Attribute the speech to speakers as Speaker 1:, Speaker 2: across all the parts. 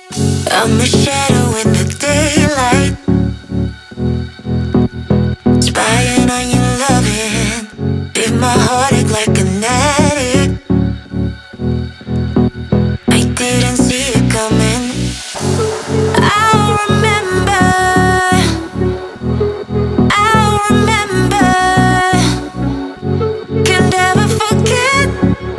Speaker 1: I'm a shadow in the daylight, spying on your loving. Beat my heart ache like an addict. I didn't see it coming. I'll remember, I'll remember. Can never forget.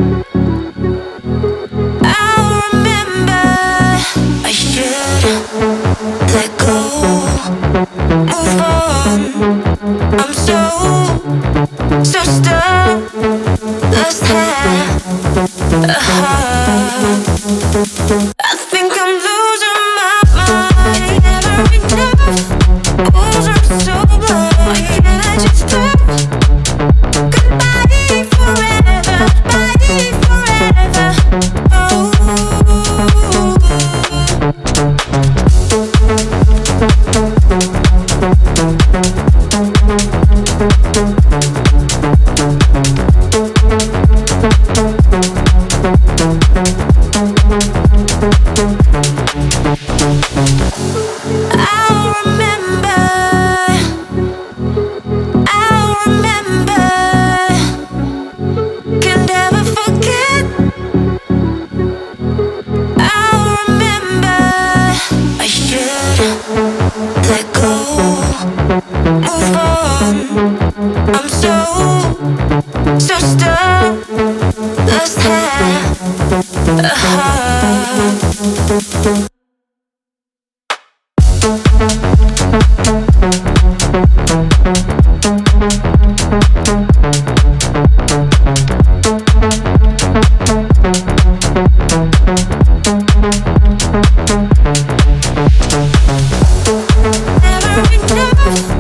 Speaker 1: I'll remember. I should let go, move on. I'm so stuck, lost half a heart. I think I'm losing my mind. Never enough. Walls are so blind. Can I just stop? Goodbye forever, bye forever. Oh. I'll remember, I'll remember. Can never forget. I'll remember. I should let go, move on. I'm so stuck, lost half a heart. Never enough.